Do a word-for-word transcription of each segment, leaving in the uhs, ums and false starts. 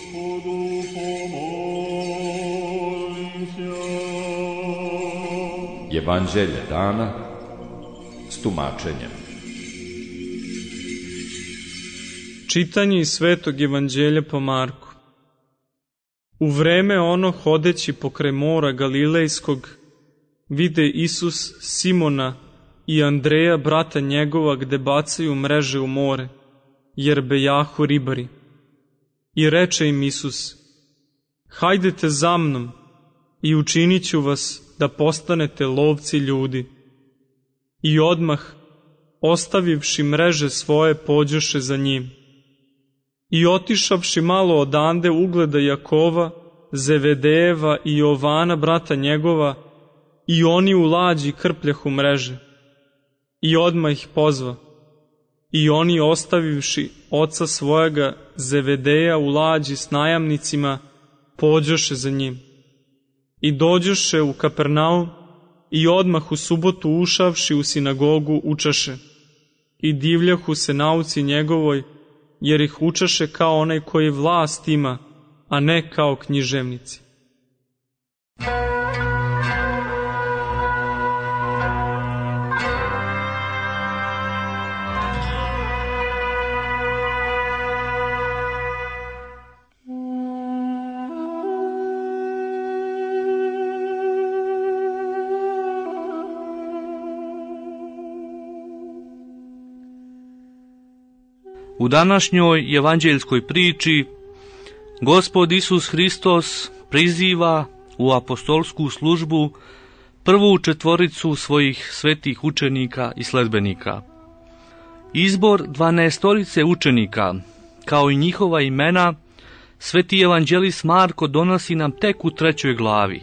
Evanđelje dana s tumačenjem. Čitanje iz Svetog evanđelja po Marku. U vreme ono, hodeći pokraj mora Galilejskog, vide Isus Simona i Andreja, brata njegova, gde bacaju mreže u more, jer bejahu ribari. I reče im Isus: hajdete za mnom i učinit ću vas da postanete lovci ljudi. I odmah, ostavivši mreže svoje, pođoše za njim. I otišavši malo odande, ugleda Jakova, Zevedejeva i Jovana, brata njegova, i oni u lađi krpljahu mreže. I odmah ih pozva. I oni, ostavivši oca svojega Zevedeja u lađi s najamnicima, pođoše za njim. I dođoše u Kapernaum, i odmah u subotu ušavši u sinagogu učaše. I divljahu se nauci njegovoj, jer ih učaše kao onaj koji vlast ima, a ne kao književnici. U današnjoj evanđeljskoj priči Gospod Isus Hristos priziva u apostolsku službu prvu četvoricu svojih svetih učenika i sledbenika. Izbor dvanaestorice učenika, kao i njihova imena, sveti evanđelist Marko donosi nam tek u trećoj glavi.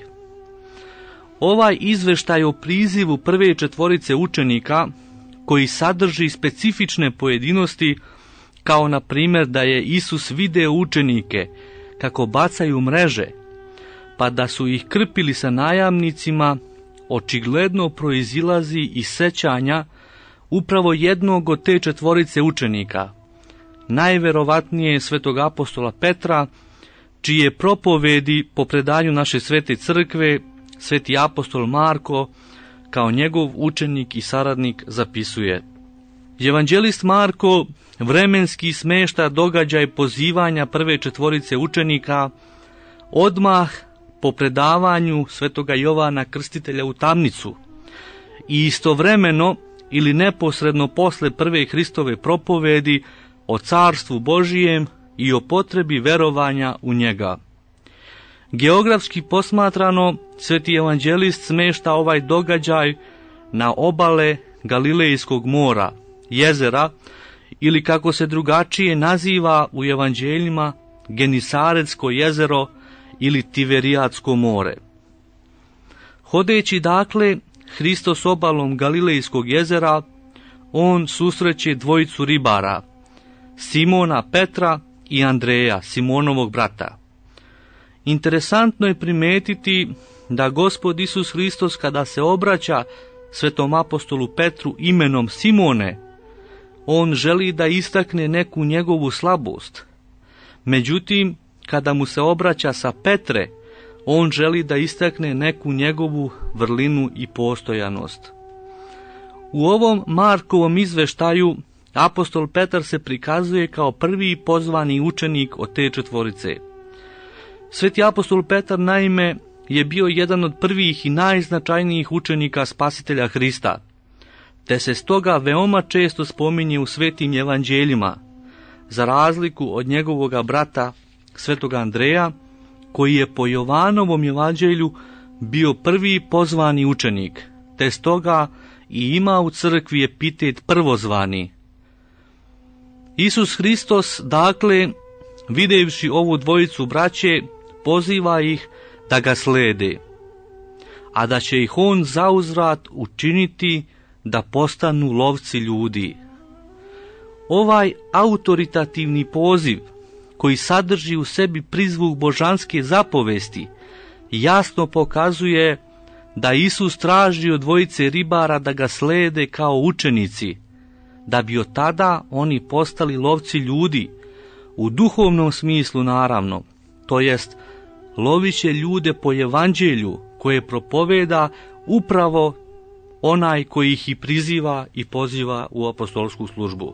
Ovaj izveštaj o prizivu prve četvorice učenika, koji sadrži specifične pojedinosti, kao na primjer da je Isus video učenike kako bacaju mreže, pa da su ih krpili sa najamnicima, očigledno proizilazi iz sećanja upravo jednog od te četvorice učenika, najverovatnije svetog apostola Petra, čije propovedi po predanju naše svete crkve sveti apostol Marko kao njegov učenik i saradnik zapisuje. Evanđelist Marko vremenski smešta događaj pozivanja prve četvorice učenika odmah po predavanju svetoga Jovana Krstitelja u tamnicu i istovremeno ili neposredno posle prve Hristove propovedi o carstvu Božijem i o potrebi verovanja u njega. Geografski posmatrano, sveti evanđelist smešta ovaj događaj na obale Galilejskog mora, jezera, ili kako se drugačije naziva u evanđeljima, Genisaretsko jezero ili Tiberijadsko more. Hodeći dakle Hristos obalom Galilejskog jezera, on susreće dvojicu ribara, Simona Petra i Andreja, Simonovog brata. Interesantno je primetiti da Gospod Isus Hristos, kada se obraća svetom apostolu Petru imenom Simone, on želi da istakne neku njegovu slabost. Međutim, kada mu se obraća sa Petre, on želi da istakne neku njegovu vrlinu i postojanost. U ovom Markovom izveštaju apostol Petar se prikazuje kao prvi pozvani učenik od te četvorice. Sveti apostol Petar naime je bio jedan od prvih i najznačajnijih učenika Spasitelja Hrista, te se stoga veoma često spominje u svetim evanđeljima, za razliku od njegovoga brata svetoga Andreja, koji je po Jovanovom evanđelju bio prvi pozvani učenik, te stoga i ima u crkvi epitet prvozvani. Isus Hristos, dakle, videvši ovu dvojicu braće, poziva ih da ga slede, a da će ih on zauzvrat učiniti da postanu lovci ljudi. Ovaj autoritativni poziv, koji sadrži u sebi prizvuk božanske zapovesti, jasno pokazuje da Isus traži od dvojice ribara da ga slede kao učenici, da bi od tada oni postali lovci ljudi, u duhovnom smislu naravno, to jest lovit će ljude po evanđelju koje propoveda upravo onaj koji ih i priziva i poziva u apostolsku službu.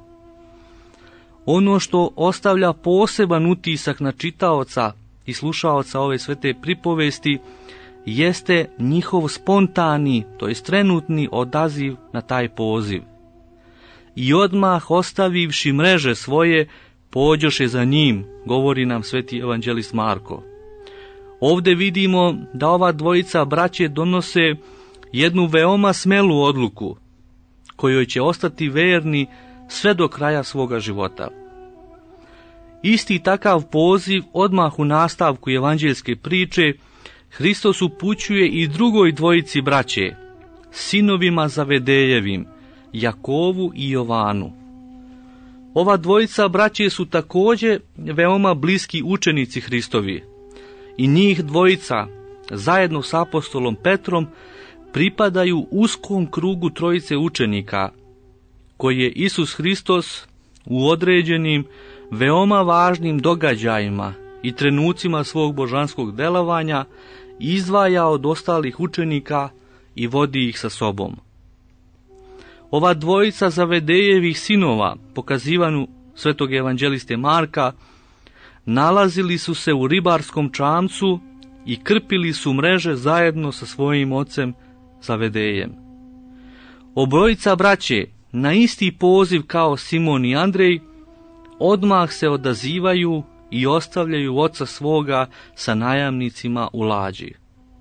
Ono što ostavlja poseban utisak na čitaoca i slušaoca ove svete pripovesti jeste njihov spontani, to jest trenutni odaziv na taj poziv. I odmah ostavivši mreže svoje, pođoše za njim, govori nam sveti evanđelist Marko. Ovdje vidimo da ova dvojica braće donose jednu veoma smelu odluku, kojoj će ostati verni sve do kraja svoga života. Isti takav poziv odmah u nastavku evanđeljske priče Hristos upućuje i drugoj dvojici braće, sinovima Zavedejevim, Jakovu i Jovanu. Ova dvojica braće su također veoma bliski učenici Hristovi i njih dvojica, zajedno s apostolom Petrom, pripadaju uskom krugu trojice učenika, koji je Isus Hristos u određenim, veoma važnim događajima i trenucima svog božanskog delovanja izdvaja od ostalih učenika i vodi ih sa sobom. Ova dvojica Zavedejevih sinova, pokazivanu svetog evanđeliste Marka, nalazili su se u ribarskom čamcu i krpili su mreže zajedno sa svojim ocem Zavedejem. Obojica braće, na isti poziv kao Simon i Andrej, odmah se odazivaju i ostavljaju oca svoga sa najamnicima u lađi.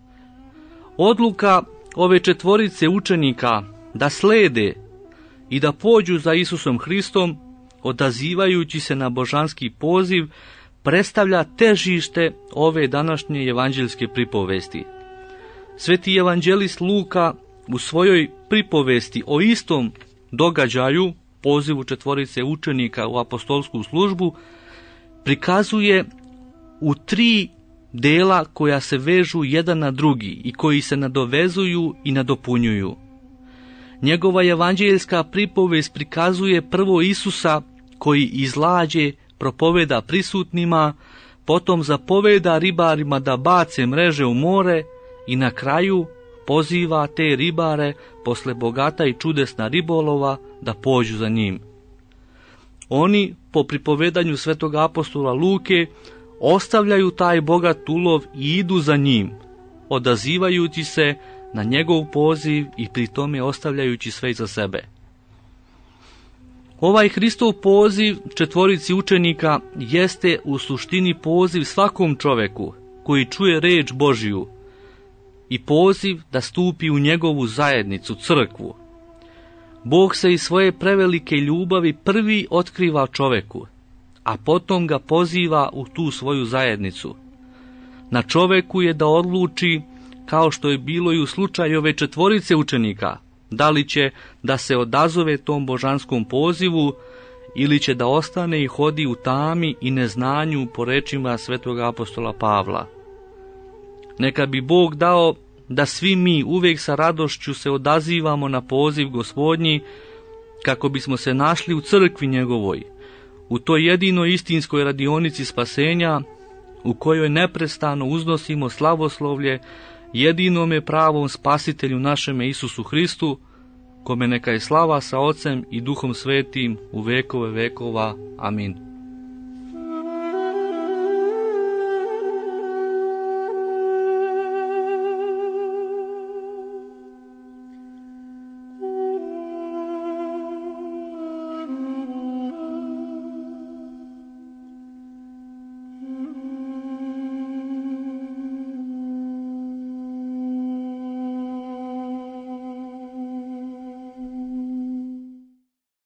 Odluka ove četvorice učenika da slede i da pođu za Isusom Hristom, odazivajući se na božanski poziv, predstavlja težište ove današnje evanđeljske pripovesti. Sveti evanđelist Luka u svojoj pripovesti o istom događaju, pozivu četvorice učenika u apostolsku službu, prikazuje u tri dela koja se vežu jedan na drugi i koji se nadovezuju i nadopunjuju. Njegova evanđeljska pripovest prikazuje prvo Isusa koji iz lađe propoveda prisutnima, potom zapoveda ribarima da bace mreže u more i na kraju poziva te ribare posle bogata i čudesna ribolova da pođu za njim. Oni, po pripovedanju svetog apostola Luke, ostavljaju taj bogat ulov i idu za njim, odazivajući se na njegov poziv i pri tome ostavljajući sve za sebe. Ovaj Hristov poziv četvorici učenika jeste u suštini poziv svakom čoveku koji čuje reč Božju i poziv da stupi u njegovu zajednicu, crkvu. Bog se iz svoje prevelike ljubavi prvi otkriva čoveku, a potom ga poziva u tu svoju zajednicu. Na čoveku je da odluči, kao što je bilo i u slučaju ove četvorice učenika, da li će da se odazove tom božanskom pozivu ili će da ostane i hodi u tami i neznanju po rečima svetog apostola Pavla. Neka bi Bog dao da svi mi uvijek sa radošću se odazivamo na poziv Gospodnji, kako bismo se našli u crkvi njegovoj, u toj jedinoj istinskoj radionici spasenja, u kojoj neprestano uznosimo slavoslovlje jedinome pravom spasitelju našeme Isusu Hristu, kome neka je slava sa Ocem i Duhom Svetim u vekove vekova. Amin.